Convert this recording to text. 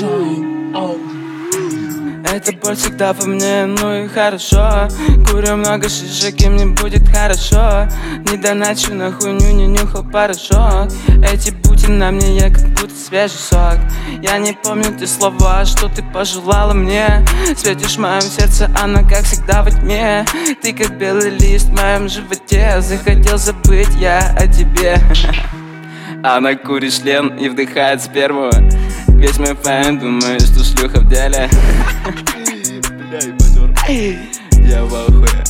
Эта боль всегда по мне, ну и хорошо. Курю много шишек и мне будет хорошо. Не доначу на хуйню, не нюхал порошок. Эти пути на мне, я как будто свежий сок. Я не помню те слова, что ты пожелала мне. Светишь в моем сердце, она как всегда во тьме. Ты как белый лист в моем животе. Захотел забыть я о тебе. Она курит член и вдыхает сперму. Весь мой фэн думает, что шлюха в деле. Я в ахуе.